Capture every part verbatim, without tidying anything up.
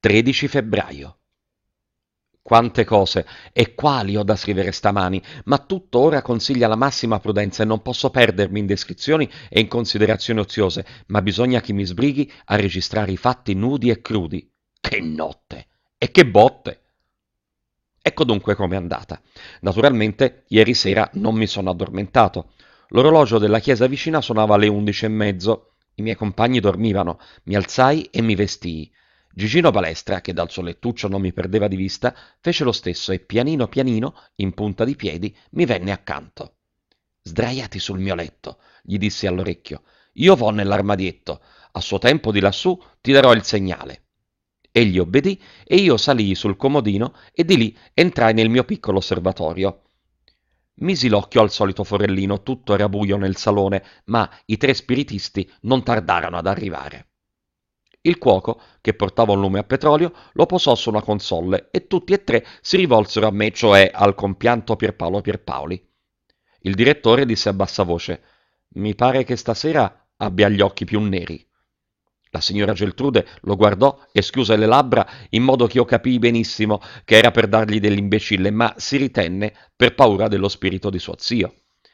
tredici febbraio. Quante cose e quali ho da scrivere stamani, ma tutto ora consiglia la massima prudenza e non posso perdermi in descrizioni e in considerazioni oziose, ma bisogna che mi sbrighi a registrare i fatti nudi e crudi. Che notte! E che botte! Ecco dunque com'è andata. Naturalmente, ieri sera non mi sono addormentato. L'orologio della chiesa vicina suonava alle undici e mezzo. I miei compagni dormivano. Mi alzai e mi vestii. Gigino Balestra, che dal suo lettuccio non mi perdeva di vista, fece lo stesso e pianino pianino, in punta di piedi, mi venne accanto. Sdraiati sul mio letto, gli dissi all'orecchio. Io vo nell'armadietto. A suo tempo di lassù ti darò il segnale. Egli obbedì e io salii sul comodino e di lì entrai nel mio piccolo osservatorio. Misi l'occhio al solito forellino, tutto era buio nel salone, ma i tre spiritisti non tardarono ad arrivare. Il cuoco, che portava un lume a petrolio, lo posò su una console e tutti e tre si rivolsero a me, cioè al compianto Pierpaolo Pierpaoli. Il direttore disse a bassa voce: «Mi pare che stasera abbia gli occhi più neri». La signora Geltrude lo guardò e schiuse le labbra in modo che io capii benissimo che era per dargli dell'imbecille, ma si ritenne per paura dello spirito di suo zio.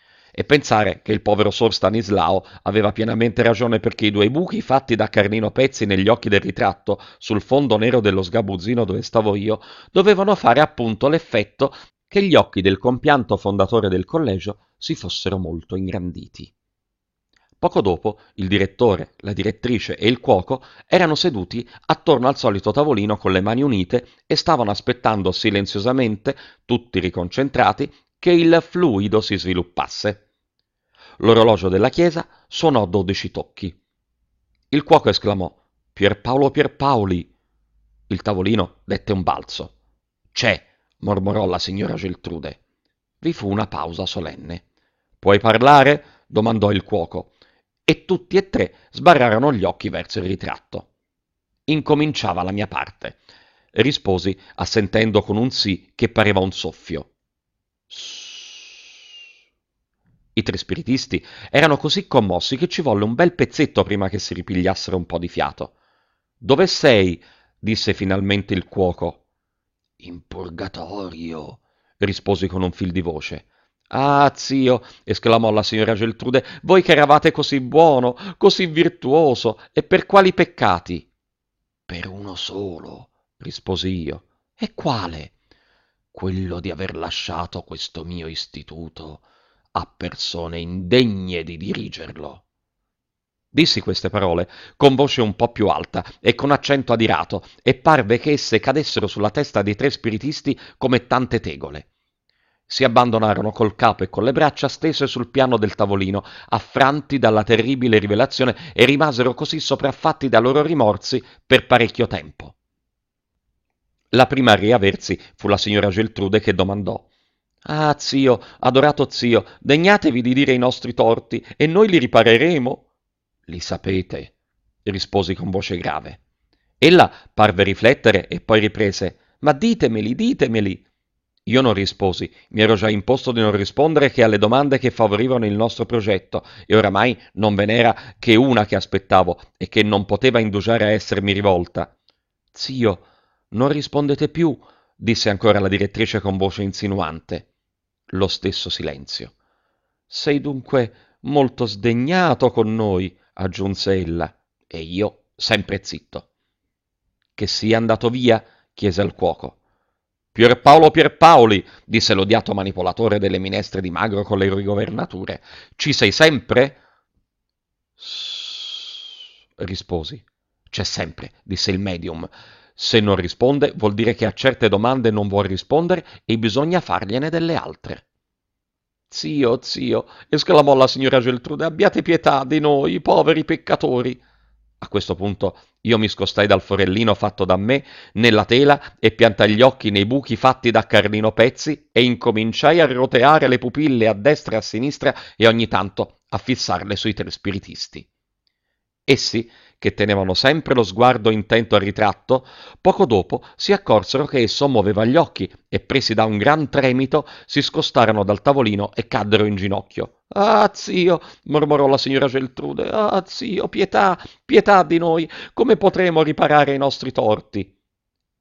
E pensare che il povero sor Stanislao aveva pienamente ragione, perché i due buchi fatti da Carlino Pezzi negli occhi del ritratto sul fondo nero dello sgabuzzino dove stavo io dovevano fare appunto l'effetto che gli occhi del compianto fondatore del collegio si fossero molto ingranditi. Poco dopo il direttore, la direttrice e il cuoco erano seduti attorno al solito tavolino con le mani unite e stavano aspettando silenziosamente, tutti riconcentrati, che il fluido si sviluppasse. L'orologio della chiesa suonò dodici tocchi. Il cuoco esclamò: «Pierpaolo Pierpaoli!» Il tavolino dette un balzo. «C'è!» mormorò la signora Geltrude. Vi fu una pausa solenne. «Puoi parlare?» domandò il cuoco. E tutti e tre sbarrarono gli occhi verso il ritratto. Incominciava la mia parte. Risposi assentendo con un sì che pareva un soffio. I tre spiritisti erano così commossi che ci volle un bel pezzetto prima che si ripigliassero un po' di fiato. «Dove sei?» disse finalmente il cuoco. «In purgatorio», risposi con un fil di voce. «Ah, zio!» esclamò la signora Geltrude, «voi che eravate così buono, così virtuoso, e per quali peccati?» «Per uno solo», risposi io. «E quale?» «Quello di aver lasciato questo mio istituto a persone indegne di dirigerlo». Dissi queste parole con voce un po' più alta e con accento adirato, e parve che esse cadessero sulla testa dei tre spiritisti come tante tegole. Si abbandonarono col capo e con le braccia stese sul piano del tavolino, affranti dalla terribile rivelazione, e rimasero così sopraffatti dai loro rimorsi per parecchio tempo. La prima a riaversi fu la signora Geltrude, che domandò: «Ah, zio, adorato zio, degnatevi di dire i nostri torti e noi li ripareremo?» «Li sapete», risposi con voce grave. Ella parve riflettere e poi riprese: «Ma ditemeli, ditemeli!» Io non risposi, mi ero già imposto di non rispondere che alle domande che favorivano il nostro progetto, e oramai non ve n'era che una che aspettavo e che non poteva indugiare a essermi rivolta. «Zio, non rispondete più?» disse ancora la direttrice con voce insinuante. Lo stesso silenzio. «Sei dunque molto sdegnato con noi», aggiunse ella, e io sempre zitto. «Che sia andato via?» chiese al cuoco. «Pierpaolo Pierpaoli», disse l'odiato manipolatore delle minestre di magro con le rigovernature, «ci sei sempre?» «Sssss», risposi. «C'è sempre», disse il medium. «Se non risponde vuol dire che a certe domande non vuol rispondere e bisogna fargliene delle altre». «Zio, zio», esclamò la signora Geltrude, «abbiate pietà di noi, poveri peccatori». A questo punto io mi scostai dal forellino fatto da me nella tela e piantai gli occhi nei buchi fatti da Carlino Pezzi e incominciai a roteare le pupille a destra e a sinistra e ogni tanto a fissarle sui tre spiritisti. Essi, che tenevano sempre lo sguardo intento al ritratto, poco dopo si accorsero che esso muoveva gli occhi e, presi da un gran tremito, si scostarono dal tavolino e caddero in ginocchio. «Ah, zio!» mormorò la signora Geltrude. «Ah, zio, pietà, pietà di noi! Come potremo riparare i nostri torti?»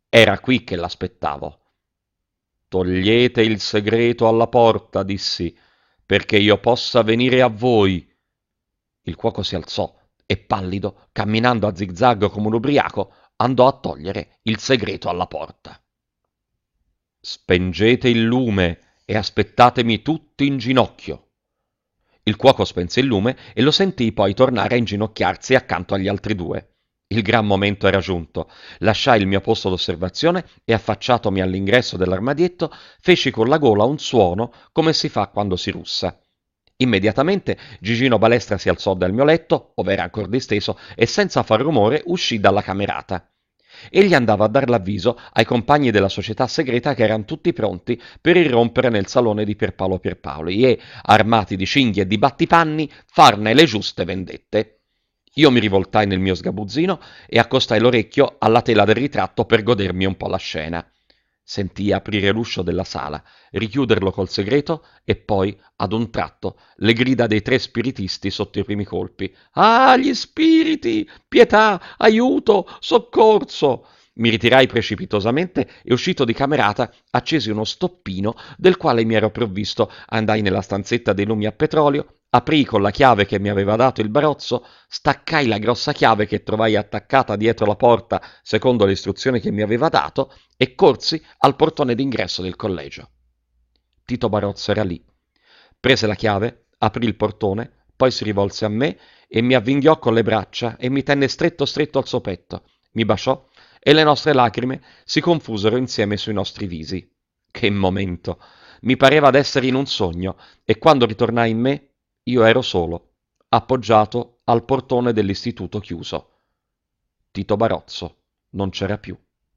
Era qui che l'aspettavo. Togliete il segreto alla porta, dissi, perché io possa venire a voi. Il cuoco si alzò e pallido, camminando a zigzag come un ubriaco, andò a togliere il segreto alla porta. Spengete il lume e aspettatemi tutti in ginocchio. Il cuoco spense il lume e lo sentii poi tornare a inginocchiarsi accanto agli altri due. Il gran momento era giunto. Lasciai il mio posto d'osservazione e, affacciatomi all'ingresso dell'armadietto, feci con la gola un suono come si fa quando si russa. Immediatamente Gigino Balestra si alzò dal mio letto, ov'era ancora disteso, e senza far rumore uscì dalla camerata. Egli andava a dar l'avviso ai compagni della società segreta che erano tutti pronti per irrompere nel salone di Pierpaolo Pierpaoli e, armati di cinghie e di battipanni, farne le giuste vendette. Io mi rivoltai nel mio sgabuzzino e accostai l'orecchio alla tela del ritratto per godermi un po' la scena. Sentii aprire l'uscio della sala, richiuderlo col segreto e poi, ad un tratto, le grida dei tre spiritisti sotto i primi colpi. «Ah, gli spiriti! Pietà! Aiuto! Soccorso!» Mi ritirai precipitosamente e, uscito di camerata, accesi uno stoppino del quale mi ero provvisto, andai nella stanzetta dei lumi a petrolio, aprii con la chiave che mi aveva dato il barozzo, staccai la grossa chiave che trovai attaccata dietro la porta secondo le istruzioni che mi aveva dato e corsi al portone d'ingresso del collegio. Tito Barozzo era lì. Prese la chiave, aprì il portone, poi si rivolse a me e mi avvinghiò con le braccia e mi tenne stretto stretto al suo petto. Mi baciò e le nostre lacrime si confusero insieme sui nostri visi. Che momento! Mi pareva d'essere in un sogno e quando ritornai in me io ero solo, appoggiato al portone dell'istituto chiuso. Tito Barozzo non c'era più.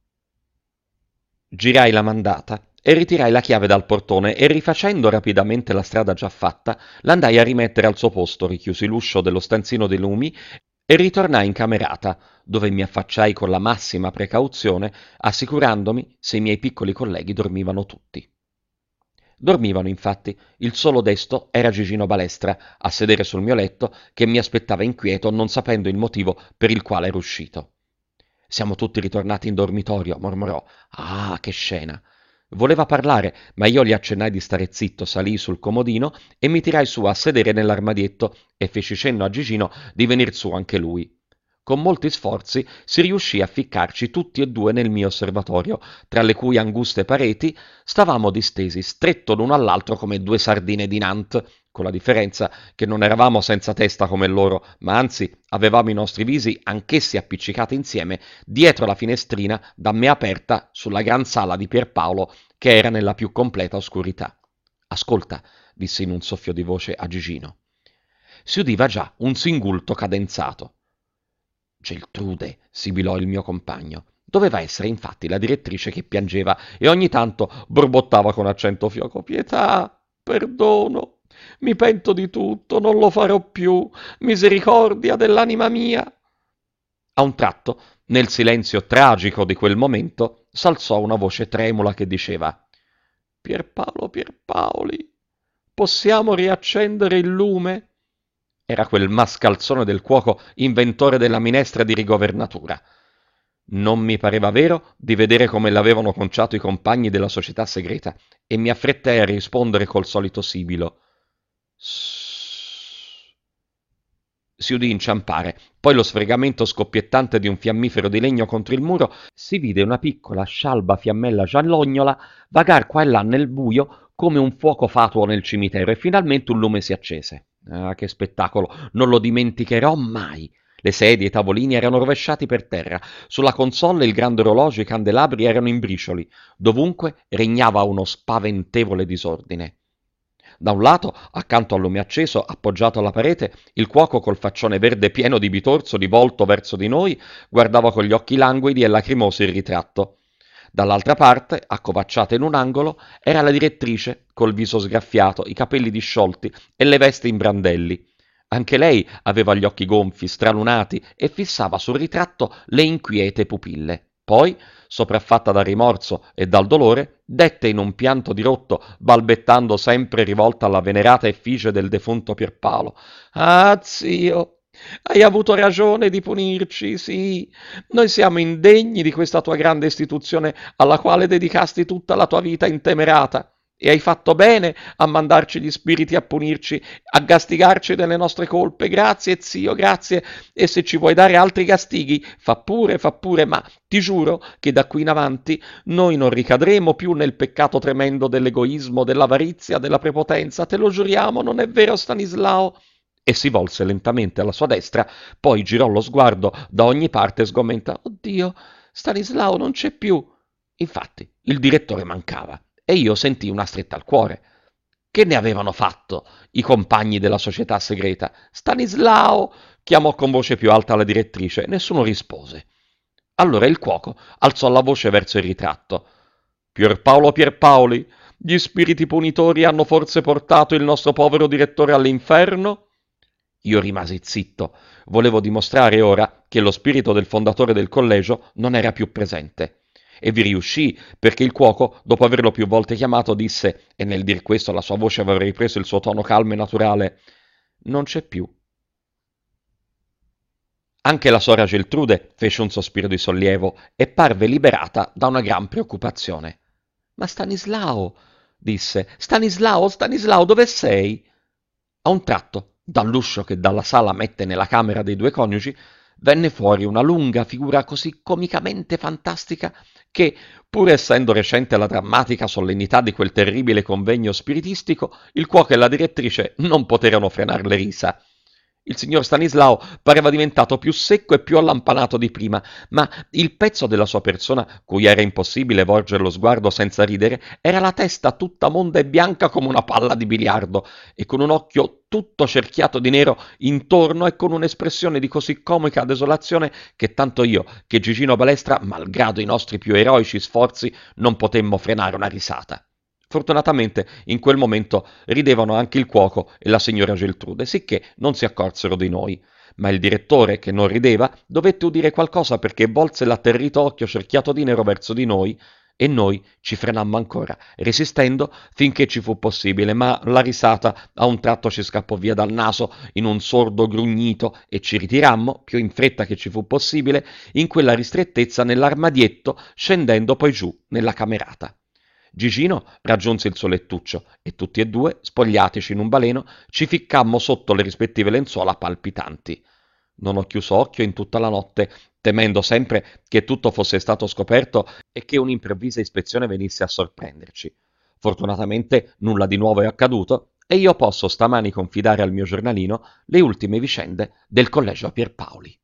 Girai la mandata e ritirai la chiave dal portone e, rifacendo rapidamente la strada già fatta, l'andai a rimettere al suo posto, richiusi l'uscio dello stanzino dei lumi e ritornai in camerata, dove mi affacciai con la massima precauzione, assicurandomi se i miei piccoli colleghi dormivano tutti. Dormivano, infatti. Il solo desto era Gigino Balestra, a sedere sul mio letto, che mi aspettava inquieto, non sapendo il motivo per il quale ero uscito. «Siamo tutti ritornati in dormitorio», mormorò. «Ah, che scena!» Voleva parlare, ma io gli accennai di stare zitto, salii sul comodino e mi tirai su a sedere nell'armadietto e feci cenno a Gigino di venir su anche lui. Con molti sforzi si riuscì a ficcarci tutti e due nel mio osservatorio, tra le cui anguste pareti stavamo distesi stretto l'uno all'altro come due sardine di Nantes, con la differenza che non eravamo senza testa come loro, ma anzi avevamo i nostri visi anch'essi appiccicati insieme dietro la finestrina da me aperta sulla gran sala di Pierpaolo che era nella più completa oscurità. «Ascolta», disse in un soffio di voce a Gigino. Si udiva già un singulto cadenzato. «Geltrude», sibilò il mio compagno. Doveva essere infatti la direttrice che piangeva e ogni tanto borbottava con accento fioco: «Pietà, perdono, mi pento di tutto, non lo farò più, misericordia dell'anima mia». A un tratto, nel silenzio tragico di quel momento, s'alzò una voce tremula che diceva: «Pierpaolo Pierpaoli, possiamo riaccendere il lume?» Era quel mascalzone del cuoco, inventore della minestra di rigovernatura. Non mi pareva vero di vedere come l'avevano conciato i compagni della società segreta e mi affrettai a rispondere col solito sibilo. Sssss. Si udì inciampare, poi lo sfregamento scoppiettante di un fiammifero di legno contro il muro, si vide una piccola scialba fiammella giallognola vagar qua e là nel buio come un fuoco fatuo nel cimitero e finalmente un lume si accese. Ah, che spettacolo! Non lo dimenticherò mai! Le sedie e i tavolini erano rovesciati per terra, sulla console il grande orologio e i candelabri erano in bricioli, dovunque regnava uno spaventevole disordine. Da un lato, accanto al lume acceso, appoggiato alla parete, il cuoco col faccione verde pieno di bitorzo rivolto verso di noi guardava con gli occhi languidi e lacrimosi il ritratto. Dall'altra parte, accovacciata in un angolo, era la direttrice, col viso sgraffiato, i capelli disciolti e le vesti in brandelli. Anche lei aveva gli occhi gonfi, stralunati e fissava sul ritratto le inquiete pupille. Poi, sopraffatta dal rimorso e dal dolore, dette in un pianto dirotto, balbettando sempre rivolta alla venerata effigie del defunto Pierpaolo: «Ah, zio, Hai avuto ragione di punirci, sì. Noi siamo indegni di questa tua grande istituzione alla quale dedicasti tutta la tua vita intemerata. E hai fatto bene a mandarci gli spiriti a punirci, a gastigarci delle nostre colpe. Grazie, zio, grazie. E se ci vuoi dare altri castighi, fa pure, fa pure, ma ti giuro che da qui in avanti noi non ricadremo più nel peccato tremendo dell'egoismo, dell'avarizia, della prepotenza. Te lo giuriamo, non è vero, Stanislao? E si volse lentamente alla sua destra, poi girò lo sguardo da ogni parte e sgomenta. Oddio, Stanislao non c'è più. Infatti, il direttore mancava e io sentii una stretta al cuore. Che ne avevano fatto i compagni della società segreta? Stanislao! Chiamò con voce più alta la direttrice. Nessuno rispose. Allora il cuoco alzò la voce verso il ritratto. Pierpaolo Pierpaoli, gli spiriti punitori hanno forse portato il nostro povero direttore all'inferno? Io rimasi zitto. Volevo dimostrare ora che lo spirito del fondatore del collegio non era più presente. E vi riuscì, perché il cuoco, dopo averlo più volte chiamato, disse, e nel dir questo la sua voce aveva ripreso il suo tono calmo e naturale, non c'è più. Anche la sora Geltrude fece un sospiro di sollievo e parve liberata da una gran preoccupazione. Ma Stanislao, disse, Stanislao, Stanislao, dove sei? A un tratto, dall'uscio che dalla sala mette nella camera dei due coniugi, venne fuori una lunga figura così comicamente fantastica che, pur essendo recente la drammatica solennità di quel terribile convegno spiritistico, il cuoco e la direttrice non poterono frenar le risa. Il signor Stanislao pareva diventato più secco e più allampanato di prima, ma il pezzo della sua persona, cui era impossibile volgere lo sguardo senza ridere, era la testa tutta monda e bianca come una palla di biliardo, e con un occhio tutto cerchiato di nero intorno e con un'espressione di così comica desolazione che tanto io che Gigino Balestra, malgrado i nostri più eroici sforzi, non potemmo frenare una risata. Fortunatamente in quel momento ridevano anche il cuoco e la signora Geltrude, sicché non si accorsero di noi. Ma il direttore, che non rideva, dovette udire qualcosa perché volse l'atterrito occhio cerchiato di nero verso di noi e noi ci frenammo ancora, resistendo finché ci fu possibile, ma la risata a un tratto ci scappò via dal naso in un sordo grugnito e ci ritirammo, più in fretta che ci fu possibile, in quella ristrettezza nell'armadietto, scendendo poi giù nella camerata. Gigino raggiunse il suo lettuccio e tutti e due, spogliatici in un baleno, ci ficcammo sotto le rispettive lenzuola palpitanti. Non ho chiuso occhio in tutta la notte, temendo sempre che tutto fosse stato scoperto e che un'improvvisa ispezione venisse a sorprenderci. Fortunatamente nulla di nuovo è accaduto e io posso stamani confidare al mio giornalino le ultime vicende del collegio Pierpaoli.